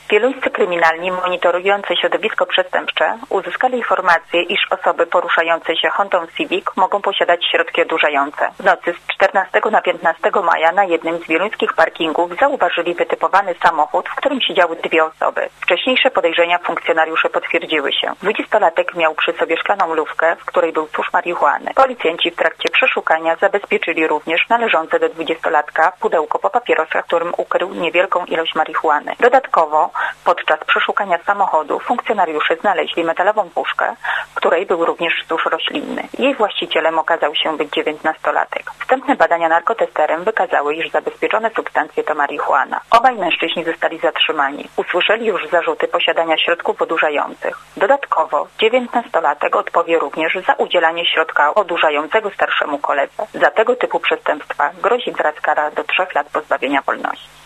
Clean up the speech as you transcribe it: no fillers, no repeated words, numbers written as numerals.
Wieluńscy kryminalni monitorujący środowisko przestępcze uzyskali informację, iż osoby poruszające się Hondą Civic mogą posiadać środki odurzające. W nocy z 14 na 15 maja na jednym z wieluńskich parkingów zauważyli wytypowany samochód, w którym siedziały dwie osoby. Wcześniejsze podejrzenia funkcjonariuszy potwierdziły się. 20-latek miał przy sobie szklaną lufkę, w której był tusz marihuany. Policjanci w trakcie przeszukania zabezpieczyli również należące do 20-latka pudełko po papierosach, w którym ukrył niewielką ilość marihuany. Dodatkowo podczas przeszukania samochodu funkcjonariusze znaleźli metalową puszkę, w której był również tusz roślinny. Jej właścicielem okazał się być 19-latek. Wstępne badania narkotesterem wykazały, iż zabezpieczone substancje to marihuana. Obaj mężczyźni zostali zatrzymani. Usłyszeli już zarzuty posiadania środków odurzających. Dodatkowo 19-latek odpowie również za udzielanie środka odurzającego starszemu koledze. Za tego typu przestępstwa grozi teraz kara do 3 lat pozbawienia wolności.